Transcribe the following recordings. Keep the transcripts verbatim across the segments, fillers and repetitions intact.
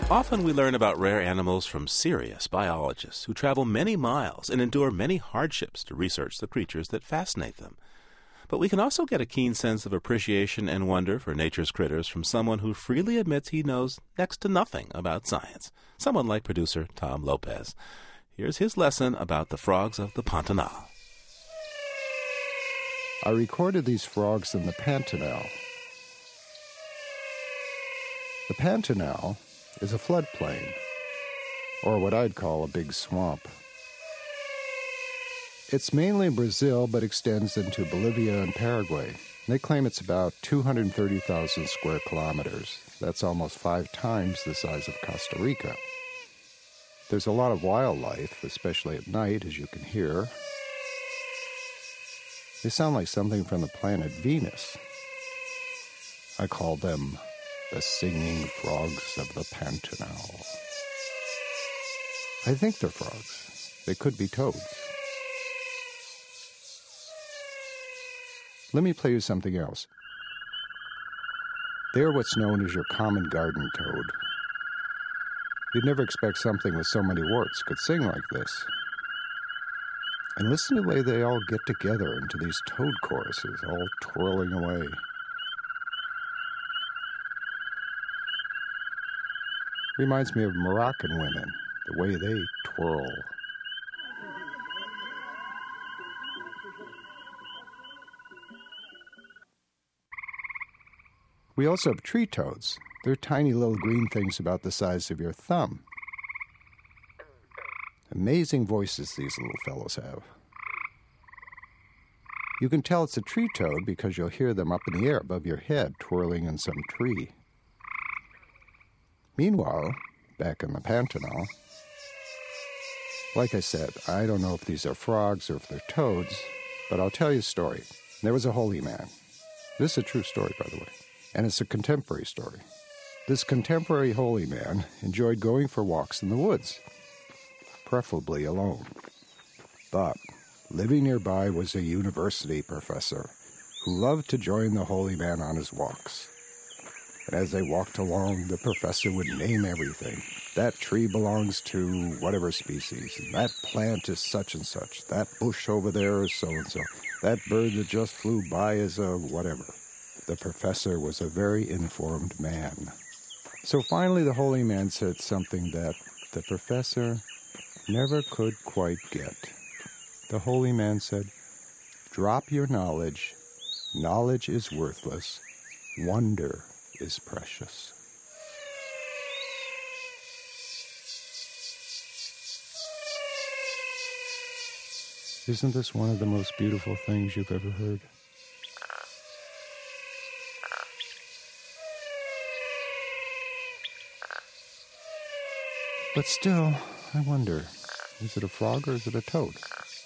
Often we learn about rare animals from serious biologists who travel many miles and endure many hardships to research the creatures that fascinate them. But we can also get a keen sense of appreciation and wonder for nature's critters from someone who freely admits he knows next to nothing about science, someone like producer Tom Lopez. Here's his lesson about the frogs of the Pantanal. I recorded these frogs in the Pantanal. The Pantanal is a floodplain, or what I'd call a big swamp. It's mainly in Brazil, but extends into Bolivia and Paraguay. They claim it's about two hundred thirty thousand square kilometers. That's almost five times the size of Costa Rica. There's a lot of wildlife, especially at night, as you can hear. They sound like something from the planet Venus. I call them the singing frogs of the Pantanal. I think they're frogs. They could be toads. Let me play you something else. They're what's known as your common garden toad. You'd never expect something with so many warts could sing like this. And listen to the way they all get together into these toad choruses, all twirling away. Reminds me of Moroccan women, the way they twirl. We also have tree toads. They're tiny little green things about the size of your thumb. Amazing voices these little fellows have. You can tell it's a tree toad because you'll hear them up in the air above your head, twirling in some tree. Meanwhile, back in the Pantanal, like I said, I don't know if these are frogs or if they're toads, but I'll tell you a story. There was a holy man. This is a true story, by the way, and it's a contemporary story. This contemporary holy man enjoyed going for walks in the woods, preferably alone. But living nearby was a university professor who loved to join the holy man on his walks. And as they walked along, the professor would name everything. That tree belongs to whatever species. And that plant is such and such. That bush over there is so-and-so. That bird that just flew by is a whatever. The professor was a very informed man. So finally the holy man said something that the professor never could quite get. The holy man said, "Drop your knowledge. Knowledge is worthless. Wonder is precious." Isn't this one of the most beautiful things you've ever heard? But still, I wonder, is it a frog or is it a toad?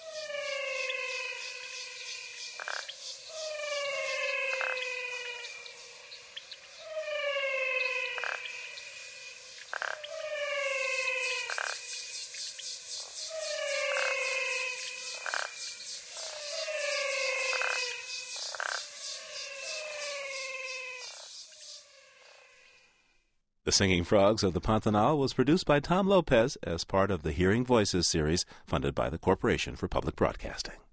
The Singing Frogs of the Pantanal was produced by Tom Lopez as part of the Hearing Voices series funded by the Corporation for Public Broadcasting.